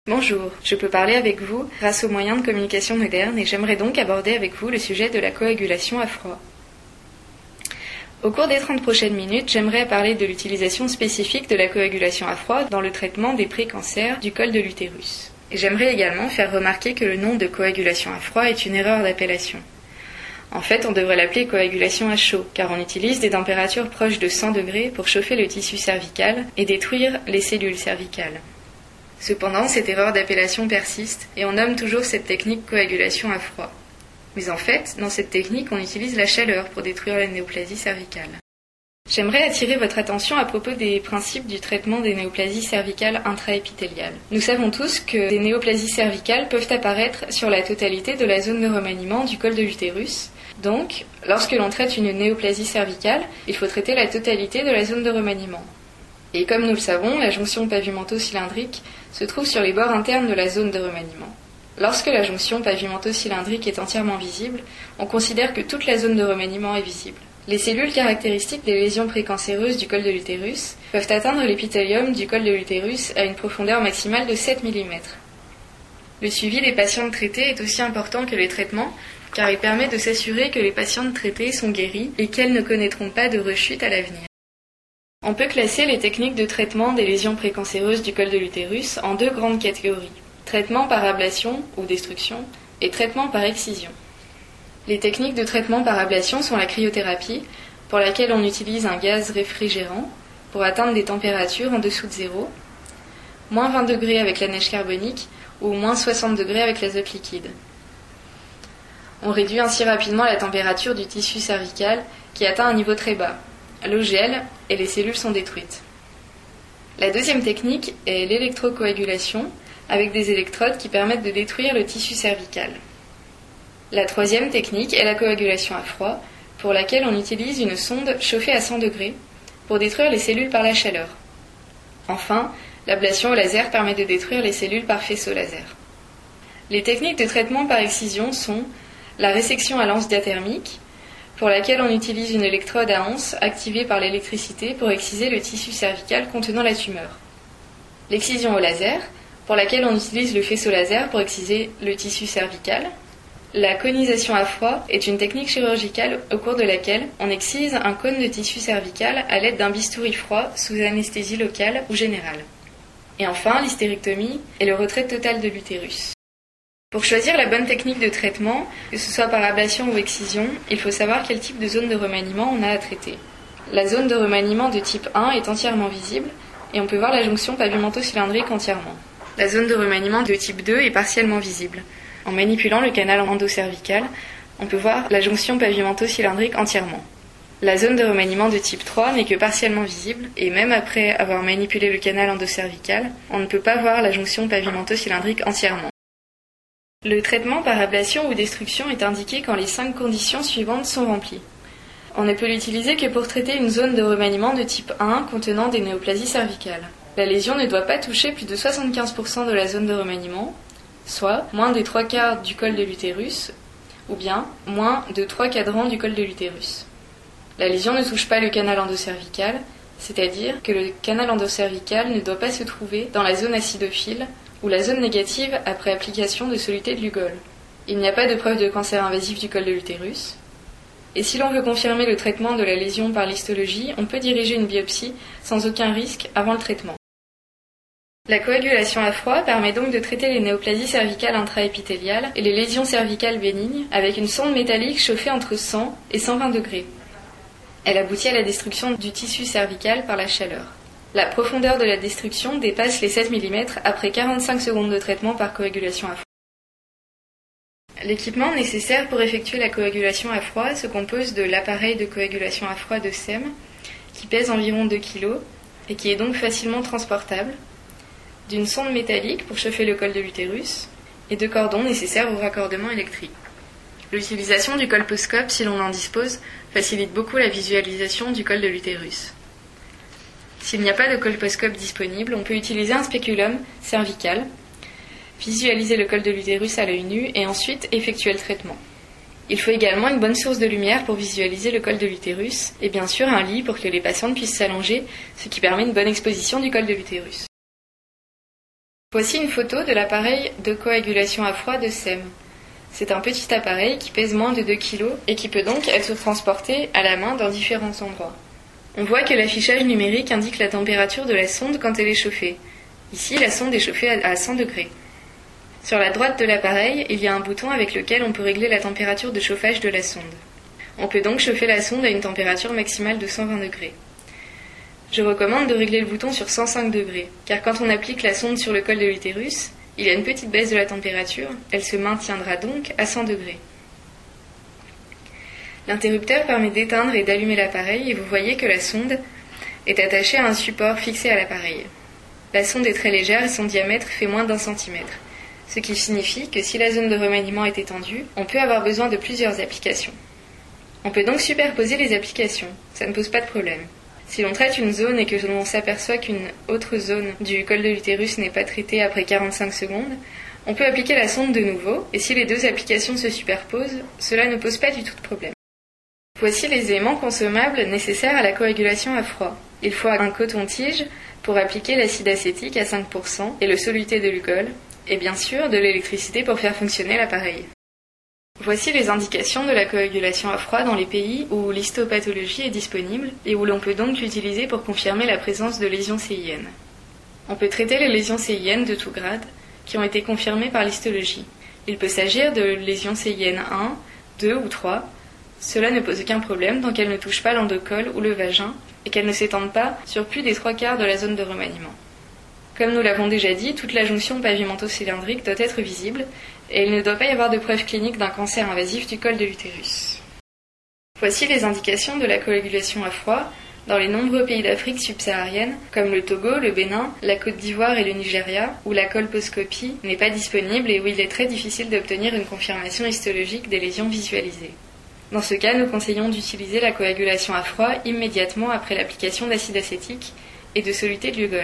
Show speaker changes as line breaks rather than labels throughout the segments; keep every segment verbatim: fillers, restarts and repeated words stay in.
Bonjour, je peux parler avec vous grâce aux moyens de communication modernes et j'aimerais donc aborder avec vous le sujet de la coagulation à froid. Au cours des trente prochaines minutes, j'aimerais parler de l'utilisation spécifique de la coagulation à froid dans le traitement des précancers du col de l'utérus. Et j'aimerais également faire remarquer que le nom de coagulation à froid est une erreur d'appellation. En fait, on devrait l'appeler coagulation à chaud, car on utilise des températures proches de cent degrés pour chauffer le tissu cervical et détruire les cellules cervicales. Cependant, cette erreur d'appellation persiste et on nomme toujours cette technique coagulation à froid. Mais en fait, dans cette technique, on utilise la chaleur pour détruire la néoplasie cervicale. J'aimerais attirer votre attention à propos des principes du traitement des néoplasies cervicales intraépithéliales. Nous savons tous que des néoplasies cervicales peuvent apparaître sur la totalité de la zone de remaniement du col de l'utérus. Donc, lorsque l'on traite une néoplasie cervicale, il faut traiter la totalité de la zone de remaniement. Et comme nous le savons, la jonction pavimento-cylindrique se trouve sur les bords internes de la zone de remaniement. Lorsque la jonction pavimento-cylindrique est entièrement visible, on considère que toute la zone de remaniement est visible. Les cellules caractéristiques des lésions précancéreuses du col de l'utérus peuvent atteindre l'épithélium du col de l'utérus à une profondeur maximale de sept millimètres. Le suivi des patientes traitées est aussi important que les traitements, car il permet de s'assurer que les patientes traitées sont guéries et qu'elles ne connaîtront pas de rechute à l'avenir. On peut classer les techniques de traitement des lésions précancéreuses du col de l'utérus en deux grandes catégories, traitement par ablation ou destruction et traitement par excision. Les techniques de traitement par ablation sont la cryothérapie, pour laquelle on utilise un gaz réfrigérant pour atteindre des températures en dessous de zéro, moins vingt degrés avec la neige carbonique ou moins soixante degrés avec l'azote liquide. On réduit ainsi rapidement la température du tissu cervical qui atteint un niveau très bas. L'eau gèle et les cellules sont détruites. La deuxième technique est l'électrocoagulation avec des électrodes qui permettent de détruire le tissu cervical. La troisième technique est la coagulation à froid pour laquelle on utilise une sonde chauffée à cent degrés pour détruire les cellules par la chaleur. Enfin, l'ablation au laser permet de détruire les cellules par faisceau laser. Les techniques de traitement par excision sont la résection à l'anse diathermique, pour laquelle on utilise une électrode à anse activée par l'électricité pour exciser le tissu cervical contenant la tumeur. L'excision au laser, pour laquelle on utilise le faisceau laser pour exciser le tissu cervical. La conisation à froid est une technique chirurgicale au cours de laquelle on excise un cône de tissu cervical à l'aide d'un bistouri froid sous anesthésie locale ou générale. Et enfin, l'hystérectomie est le retrait total de l'utérus. Pour choisir la bonne technique de traitement, que ce soit par ablation ou excision, il faut savoir quel type de zone de remaniement on a à traiter. La zone de remaniement de type un est entièrement visible et on peut voir la jonction pavimento-cylindrique entièrement. La zone de remaniement de type deux est partiellement visible. En manipulant le canal endocervical, on peut voir la jonction pavimento-cylindrique entièrement. La zone de remaniement de type trois n'est que partiellement visible et même après avoir manipulé le canal endocervical, on ne peut pas voir la jonction pavimento-cylindrique entièrement. Le traitement par ablation ou destruction est indiqué quand les cinq conditions suivantes sont remplies. On ne peut l'utiliser que pour traiter une zone de remaniement de type un contenant des néoplasies cervicales. La lésion ne doit pas toucher plus de soixante-quinze pour cent de la zone de remaniement, soit moins des trois quarts du col de l'utérus, ou bien moins de trois quadrants du col de l'utérus. La lésion ne touche pas le canal endocervical, c'est-à-dire que le canal endocervical ne doit pas se trouver dans la zone acidophile ou la zone négative après application de soluté de Lugol. Il n'y a pas de preuve de cancer invasif du col de l'utérus. Et si l'on veut confirmer le traitement de la lésion par l'histologie, on peut diriger une biopsie sans aucun risque avant le traitement. La coagulation à froid permet donc de traiter les néoplasies cervicales intraépithéliales et les lésions cervicales bénignes avec une sonde métallique chauffée entre cent et cent vingt degrés. Elle aboutit à la destruction du tissu cervical par la chaleur. La profondeur de la destruction dépasse les sept millimètres après quarante-cinq secondes de traitement par coagulation à froid. L'équipement nécessaire pour effectuer la coagulation à froid se compose de l'appareil de coagulation à froid de S E M, qui pèse environ deux kilos et qui est donc facilement transportable, d'une sonde métallique pour chauffer le col de l'utérus et de cordons nécessaires au raccordement électrique. L'utilisation du colposcope, si l'on en dispose, facilite beaucoup la visualisation du col de l'utérus. S'il n'y a pas de colposcope disponible, on peut utiliser un spéculum cervical, visualiser le col de l'utérus à l'œil nu et ensuite effectuer le traitement. Il faut également une bonne source de lumière pour visualiser le col de l'utérus et bien sûr un lit pour que les patientes puissent s'allonger, ce qui permet une bonne exposition du col de l'utérus. Voici une photo de l'appareil de coagulation à froid de S E M. C'est un petit appareil qui pèse moins de deux kilos et qui peut donc être transporté à la main dans différents endroits. On voit que l'affichage numérique indique la température de la sonde quand elle est chauffée. Ici, la sonde est chauffée à cent degrés. Sur la droite de l'appareil, il y a un bouton avec lequel on peut régler la température de chauffage de la sonde. On peut donc chauffer la sonde à une température maximale de cent vingt degrés. Je recommande de régler le bouton sur cent cinq degrés, car quand on applique la sonde sur le col de l'utérus, il y a une petite baisse de la température, elle se maintiendra donc à cent degrés. L'interrupteur permet d'éteindre et d'allumer l'appareil et vous voyez que la sonde est attachée à un support fixé à l'appareil. La sonde est très légère et son diamètre fait moins d'un centimètre, ce qui signifie que si la zone de remaniement est étendue, on peut avoir besoin de plusieurs applications. On peut donc superposer les applications, ça ne pose pas de problème. Si l'on traite une zone et que l'on s'aperçoit qu'une autre zone du col de l'utérus n'est pas traitée après quarante-cinq secondes, on peut appliquer la sonde de nouveau, et si les deux applications se superposent, cela ne pose pas du tout de problème. Voici les éléments consommables nécessaires à la coagulation à froid. Il faut un coton-tige pour appliquer l'acide acétique à cinq pour cent et le soluté de Lugol, et bien sûr de l'électricité pour faire fonctionner l'appareil. Voici les indications de la coagulation à froid dans les pays où l'histopathologie est disponible et où l'on peut donc l'utiliser pour confirmer la présence de lésions C I N. On peut traiter les lésions C I N de tout grade qui ont été confirmées par l'histologie. Il peut s'agir de lésions C I N un, deux ou trois. Cela ne pose aucun problème tant qu'elles ne touchent pas l'endocole ou le vagin et qu'elles ne s'étendent pas sur plus des trois quarts de la zone de remaniement. Comme nous l'avons déjà dit, toute la jonction pavimento-cylindrique doit être visible et il ne doit pas y avoir de preuve clinique d'un cancer invasif du col de l'utérus. Voici les indications de la coagulation à froid dans les nombreux pays d'Afrique subsaharienne, comme le Togo, le Bénin, la Côte d'Ivoire et le Nigeria, où la colposcopie n'est pas disponible et où il est très difficile d'obtenir une confirmation histologique des lésions visualisées. Dans ce cas, nous conseillons d'utiliser la coagulation à froid immédiatement après l'application d'acide acétique et de soluté de Lugol.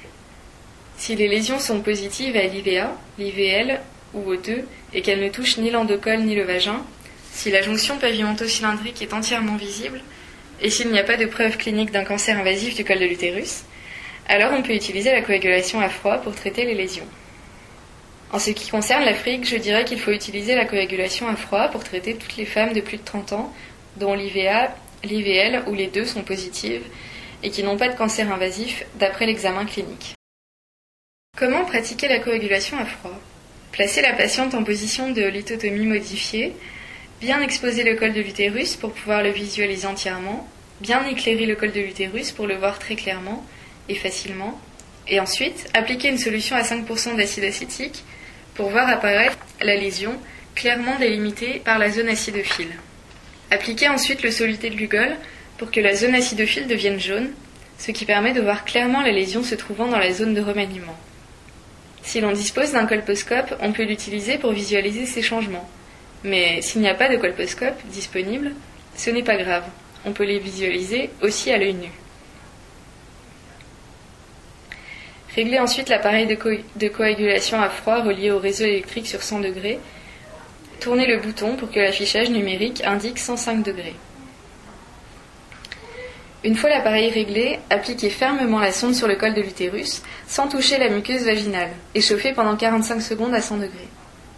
Si les lésions sont positives à l'I V A, l'I V L ou O deux et qu'elles ne touchent ni l'endocole ni le vagin, si la jonction pavimento-cylindrique est entièrement visible et s'il n'y a pas de preuve clinique d'un cancer invasif du col de l'utérus, alors on peut utiliser la coagulation à froid pour traiter les lésions. En ce qui concerne l'Afrique, je dirais qu'il faut utiliser la coagulation à froid pour traiter toutes les femmes de plus de trente ans dont l'I V A, l'I V L ou les deux sont positives et qui n'ont pas de cancer invasif d'après l'examen clinique. Comment pratiquer la coagulation à froid ? Placer la patiente en position de lithotomie modifiée, bien exposer le col de l'utérus pour pouvoir le visualiser entièrement, bien éclairer le col de l'utérus pour le voir très clairement et facilement, et ensuite appliquer une solution à cinq pour cent d'acide acétique pour voir apparaître la lésion clairement délimitée par la zone acidophile. Appliquer ensuite le soluté de Lugol pour que la zone acidophile devienne jaune, ce qui permet de voir clairement la lésion se trouvant dans la zone de remaniement. Si l'on dispose d'un colposcope, on peut l'utiliser pour visualiser ces changements. Mais s'il n'y a pas de colposcope disponible, ce n'est pas grave. On peut les visualiser aussi à l'œil nu. Réglez ensuite l'appareil de, co- de coagulation à froid relié au réseau électrique sur cent degrés. Tournez le bouton pour que l'affichage numérique indique cent cinq degrés. Une fois l'appareil réglé, appliquez fermement la sonde sur le col de l'utérus sans toucher la muqueuse vaginale et chauffez pendant quarante-cinq secondes à cent degrés.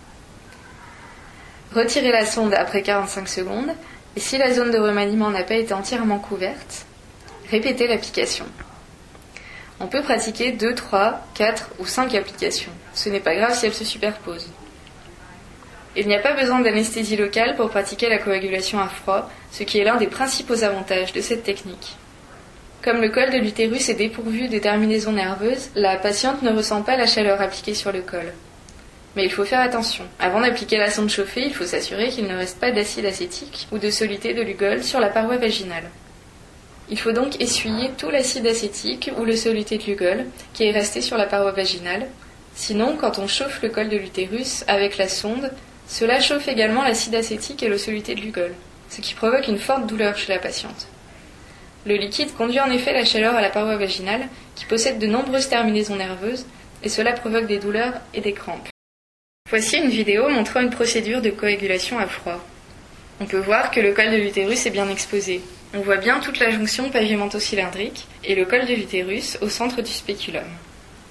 Retirez la sonde après quarante-cinq secondes et si la zone de remaniement n'a pas été entièrement couverte, répétez l'application. On peut pratiquer deux, trois, quatre ou cinq applications. Ce n'est pas grave si elles se superposent. Il n'y a pas besoin d'anesthésie locale pour pratiquer la coagulation à froid, ce qui est l'un des principaux avantages de cette technique. Comme le col de l'utérus est dépourvu de terminaisons nerveuses, la patiente ne ressent pas la chaleur appliquée sur le col. Mais il faut faire attention. Avant d'appliquer la sonde chauffée, il faut s'assurer qu'il ne reste pas d'acide acétique ou de soluté de Lugol sur la paroi vaginale. Il faut donc essuyer tout l'acide acétique ou le soluté de Lugol qui est resté sur la paroi vaginale. Sinon, quand on chauffe le col de l'utérus avec la sonde, cela chauffe également l'acide acétique et le soluté de Lugol, ce qui provoque une forte douleur chez la patiente. Le liquide conduit en effet la chaleur à la paroi vaginale, qui possède de nombreuses terminaisons nerveuses, et cela provoque des douleurs et des crampes. Voici une vidéo montrant une procédure de coagulation à froid. On peut voir que le col de l'utérus est bien exposé. On voit bien toute la jonction pavimento-cylindrique et le col de l'utérus au centre du spéculum.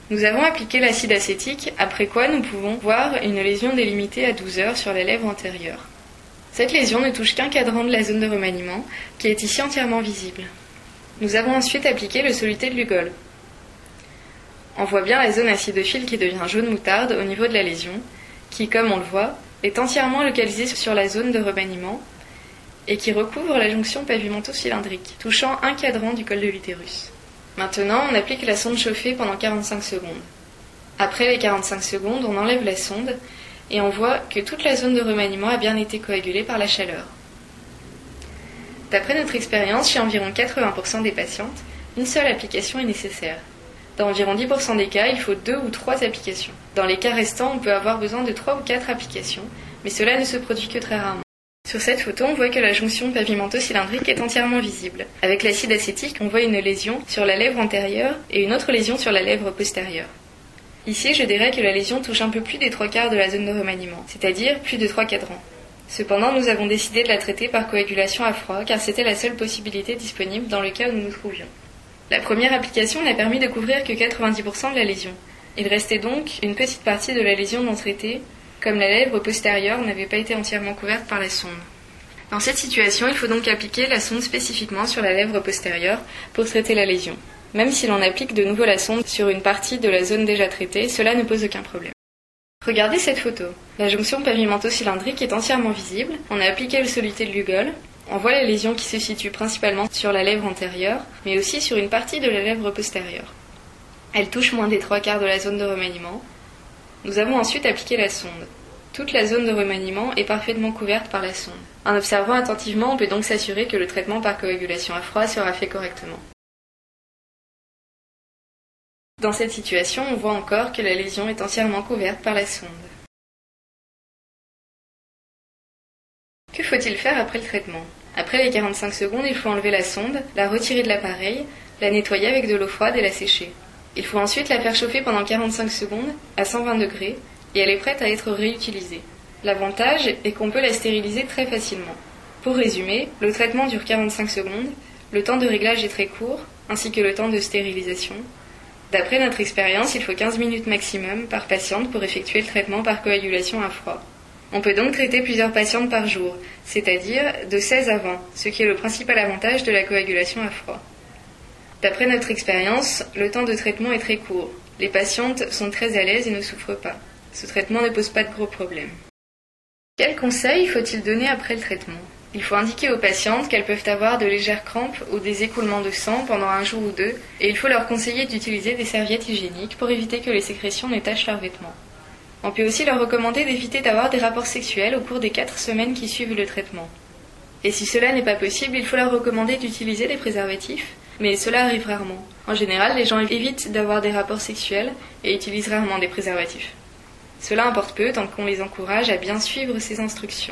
Nous avons appliqué l'acide acétique, après quoi nous pouvons voir une lésion délimitée à douze heures sur la lèvre antérieure. Cette lésion ne touche qu'un cadran de la zone de remaniement, qui est ici entièrement visible. Nous avons ensuite appliqué le soluté de Lugol. On voit bien la zone acidophile qui devient jaune moutarde au niveau de la lésion, qui, comme on le voit, est entièrement localisée sur la zone de remaniement et qui recouvre la jonction pavimento-cylindrique, touchant un cadran du col de l'utérus. Maintenant, on applique la sonde chauffée pendant quarante-cinq secondes. Après les quarante-cinq secondes, on enlève la sonde et on voit que toute la zone de remaniement a bien été coagulée par la chaleur. D'après notre expérience, chez environ quatre-vingts pour cent des patientes, une seule application est nécessaire. Dans environ dix pour cent des cas, il faut deux ou trois applications. Dans les cas restants, on peut avoir besoin de trois ou quatre applications, mais cela ne se produit que très rarement. Sur cette photo, on voit que la jonction pavimento-cylindrique est entièrement visible. Avec l'acide acétique, on voit une lésion sur la lèvre antérieure et une autre lésion sur la lèvre postérieure. Ici, je dirais que la lésion touche un peu plus des trois quarts de la zone de remaniement, c'est-à-dire plus de trois cadrans. Cependant, nous avons décidé de la traiter par coagulation à froid, car c'était la seule possibilité disponible dans le cas où nous nous trouvions. La première application n'a permis de couvrir que quatre-vingt-dix pour cent de la lésion. Il restait donc une petite partie de la lésion non traitée, comme la lèvre postérieure n'avait pas été entièrement couverte par la sonde. Dans cette situation, il faut donc appliquer la sonde spécifiquement sur la lèvre postérieure pour traiter la lésion. Même si l'on applique de nouveau la sonde sur une partie de la zone déjà traitée, cela ne pose aucun problème. Regardez cette photo. La jonction pavimento-cylindrique est entièrement visible. On a appliqué le soluté de Lugol. On voit la lésion qui se situe principalement sur la lèvre antérieure, mais aussi sur une partie de la lèvre postérieure. Elle touche moins des trois quarts de la zone de remaniement. Nous avons ensuite appliqué la sonde. Toute la zone de remaniement est parfaitement couverte par la sonde. En observant attentivement, on peut donc s'assurer que le traitement par coagulation à froid sera fait correctement. Dans cette situation, on voit encore que la lésion est entièrement couverte par la sonde. Que faut-il faire après le traitement ? Après les quarante-cinq secondes, il faut enlever la sonde, la retirer de l'appareil, la nettoyer avec de l'eau froide et la sécher. Il faut ensuite la faire chauffer pendant quarante-cinq secondes à cent vingt degrés et elle est prête à être réutilisée. L'avantage est qu'on peut la stériliser très facilement. Pour résumer, le traitement dure quarante-cinq secondes, le temps de réglage est très court, ainsi que le temps de stérilisation. D'après notre expérience, il faut quinze minutes maximum par patiente pour effectuer le traitement par coagulation à froid. On peut donc traiter plusieurs patientes par jour, c'est-à-dire de seize à vingt, ce qui est le principal avantage de la coagulation à froid. D'après notre expérience, le temps de traitement est très court. Les patientes sont très à l'aise et ne souffrent pas. Ce traitement ne pose pas de gros problèmes. Quels conseils faut-il donner après le traitement ? Il faut indiquer aux patientes qu'elles peuvent avoir de légères crampes ou des écoulements de sang pendant un jour ou deux, et il faut leur conseiller d'utiliser des serviettes hygiéniques pour éviter que les sécrétions ne tachent leurs vêtements. On peut aussi leur recommander d'éviter d'avoir des rapports sexuels au cours des quatre semaines qui suivent le traitement. Et si cela n'est pas possible, il faut leur recommander d'utiliser des préservatifs, mais cela arrive rarement. En général, les gens évitent d'avoir des rapports sexuels et utilisent rarement des préservatifs. Cela importe peu tant qu'on les encourage à bien suivre ces instructions.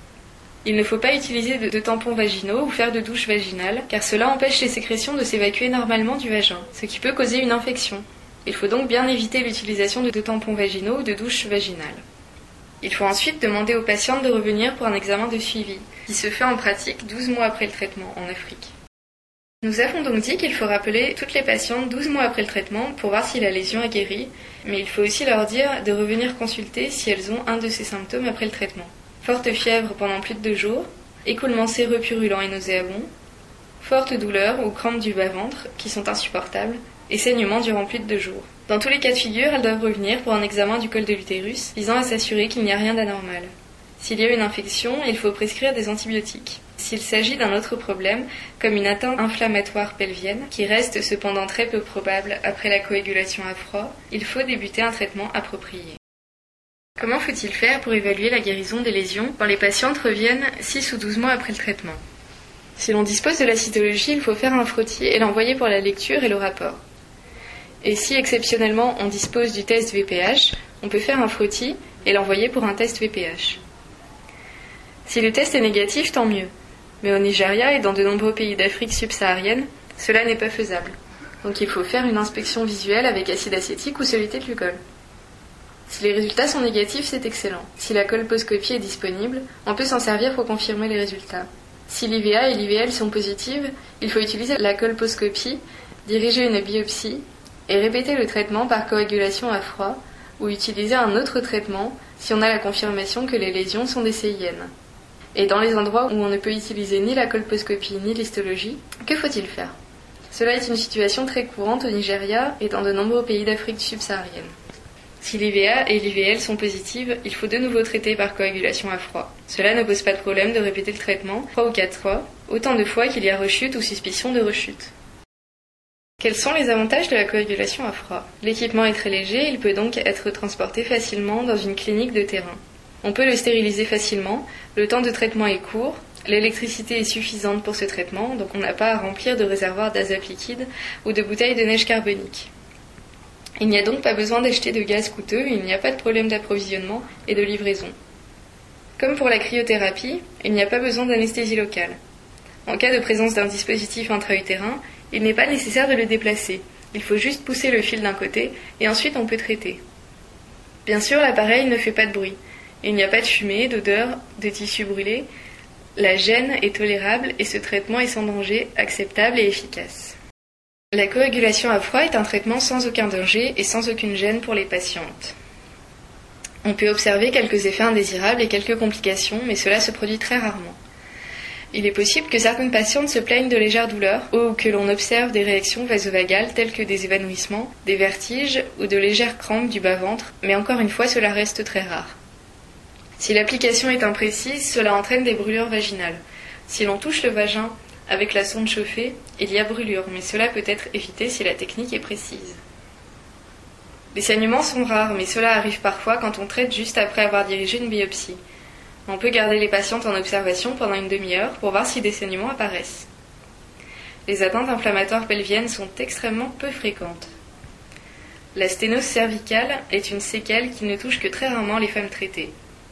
Il ne faut pas utiliser de, de tampons vaginaux ou faire de douche vaginale, car cela empêche les sécrétions de s'évacuer normalement du vagin, ce qui peut causer une infection. Il faut donc bien éviter l'utilisation de, de tampons vaginaux ou de douches vaginales. Il faut ensuite demander aux patientes de revenir pour un examen de suivi, qui se fait en pratique douze mois après le traitement en Afrique. Nous avons donc dit qu'il faut rappeler toutes les patientes douze mois après le traitement pour voir si la lésion a guéri, mais il faut aussi leur dire de revenir consulter si elles ont un de ces symptômes après le traitement. Forte fièvre pendant plus de deux jours, écoulement séreux purulent et nauséabond, forte douleur ou crampes du bas-ventre qui sont insupportables, et saignement durant plus de deux jours. Dans tous les cas de figure, elles doivent revenir pour un examen du col de l'utérus, visant à s'assurer qu'il n'y a rien d'anormal. S'il y a une infection, il faut prescrire des antibiotiques. S'il s'agit d'un autre problème, comme une atteinte inflammatoire pelvienne, qui reste cependant très peu probable après la coagulation à froid, il faut débuter un traitement approprié. Comment faut-il faire pour évaluer la guérison des lésions quand les patientes reviennent six ou douze mois après le traitement ? Si l'on dispose de la cytologie, il faut faire un frottis et l'envoyer pour la lecture et le rapport. Et si exceptionnellement on dispose du test V P H, on peut faire un frottis et l'envoyer pour un test V P H. Si le test est négatif, tant mieux. Mais au Nigeria et dans de nombreux pays d'Afrique subsaharienne, cela n'est pas faisable. Donc il faut faire une inspection visuelle avec acide acétique ou soluté de Lugol. Si les résultats sont négatifs, c'est excellent. Si la colposcopie est disponible, on peut s'en servir pour confirmer les résultats. Si l'I V A et l'I V L sont positives, il faut utiliser la colposcopie, diriger une biopsie et répéter le traitement par coagulation à froid ou utiliser un autre traitement si on a la confirmation que les lésions sont des C I N. Et dans les endroits où on ne peut utiliser ni la colposcopie ni l'histologie, que faut-il faire? Cela est une situation très courante au Nigeria et dans de nombreux pays d'Afrique subsaharienne. Si l'I V A et l'I V L sont positives, il faut de nouveau traiter par coagulation à froid. Cela ne pose pas de problème de répéter le traitement trois ou quatre fois, autant de fois qu'il y a rechute ou suspicion de rechute. Quels sont les avantages de la coagulation à froid? L'équipement est très léger, il peut donc être transporté facilement dans une clinique de terrain. On peut le stériliser facilement, le temps de traitement est court, l'électricité est suffisante pour ce traitement, donc on n'a pas à remplir de réservoirs d'azote liquide ou de bouteilles de neige carbonique. Il n'y a donc pas besoin d'acheter de gaz coûteux, il n'y a pas de problème d'approvisionnement et de livraison. Comme pour la cryothérapie, il n'y a pas besoin d'anesthésie locale. En cas de présence d'un dispositif intra-utérin, il n'est pas nécessaire de le déplacer. Il faut juste pousser le fil d'un côté et ensuite on peut traiter. Bien sûr, l'appareil ne fait pas de bruit. Il n'y a pas de fumée, d'odeur, de tissu brûlé. La gêne est tolérable et ce traitement est sans danger, acceptable et efficace. La coagulation à froid est un traitement sans aucun danger et sans aucune gêne pour les patientes. On peut observer quelques effets indésirables et quelques complications, mais cela se produit très rarement. Il est possible que certaines patientes se plaignent de légères douleurs ou que l'on observe des réactions vasovagales telles que des évanouissements, des vertiges ou de légères crampes du bas-ventre, mais encore une fois cela reste très rare. Si l'application est imprécise, cela entraîne des brûlures vaginales. Si l'on touche le vagin avec la sonde chauffée, il y a brûlure, mais cela peut être évité si la technique est précise. Les saignements sont rares, mais cela arrive parfois quand on traite juste après avoir dirigé une biopsie. On peut garder les patientes en observation pendant une demi-heure pour voir si des saignements apparaissent. Les atteintes inflammatoires pelviennes sont extrêmement peu fréquentes. La sténose cervicale est une séquelle qui ne touche que très rarement les femmes traitées.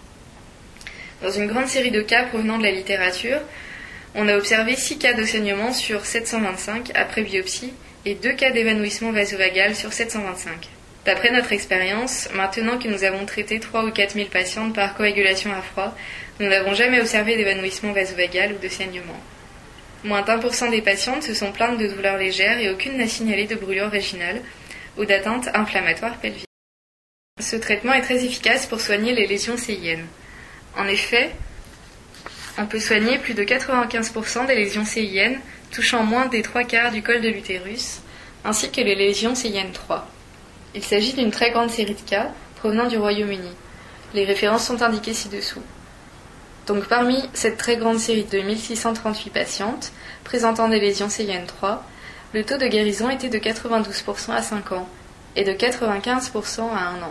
Dans une grande série de cas provenant de la littérature, on a observé six cas de saignement sur sept cent vingt-cinq après biopsie et deux cas d'évanouissement vasovagal sur sept cent vingt-cinq. D'après notre expérience, maintenant que nous avons traité trois ou quatre mille patientes par coagulation à froid, nous n'avons jamais observé d'évanouissement vasovagal ou de saignement. Moins d'un pour cent des patientes se sont plaintes de douleurs légères et aucune n'a signalé de brûlure vaginale ou d'atteinte inflammatoire pelvienne. Ce traitement est très efficace pour soigner les lésions C I N. En effet, on peut soigner plus de quatre-vingt-quinze pour cent des lésions C I N touchant moins des trois quarts du col de l'utérus, ainsi que les lésions C I N trois. Il s'agit d'une très grande série de cas provenant du Royaume-Uni. Les références sont indiquées ci-dessous. Donc parmi cette très grande série de mille six cent trente-huit patientes présentant des lésions C I N trois, le taux de guérison était de quatre-vingt-douze pour cent à cinq ans et de quatre-vingt-quinze pour cent à un an.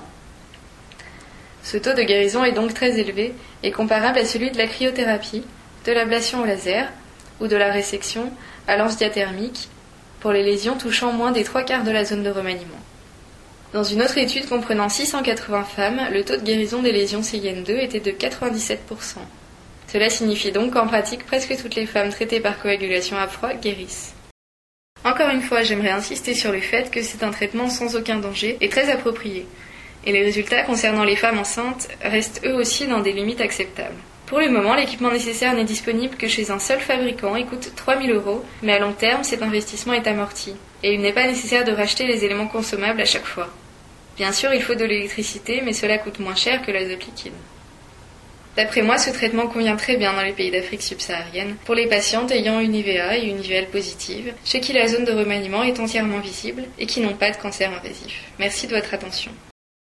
Ce taux de guérison est donc très élevé et comparable à celui de la cryothérapie, de l'ablation au laser ou de la résection à l'anse diathermique pour les lésions touchant moins des trois quarts de la zone de remaniement. Dans une autre étude comprenant six cent quatre-vingts femmes, le taux de guérison des lésions C I N deux était de quatre-vingt-dix-sept pour cent. Cela signifie donc qu'en pratique, presque toutes les femmes traitées par coagulation à froid guérissent. Encore une fois, j'aimerais insister sur le fait que c'est un traitement sans aucun danger et très approprié. Et les résultats concernant les femmes enceintes restent eux aussi dans des limites acceptables. Pour le moment, l'équipement nécessaire n'est disponible que chez un seul fabricant et coûte trois mille euros, mais à long terme, cet investissement est amorti, et il n'est pas nécessaire de racheter les éléments consommables à chaque fois. Bien sûr, il faut de l'électricité, mais cela coûte moins cher que l'azote liquide. D'après moi, ce traitement convient très bien dans les pays d'Afrique subsaharienne pour les patientes ayant une I V A et une I V L positive, chez qui la zone de remaniement est entièrement visible et qui n'ont pas de cancer invasif. Merci de votre attention.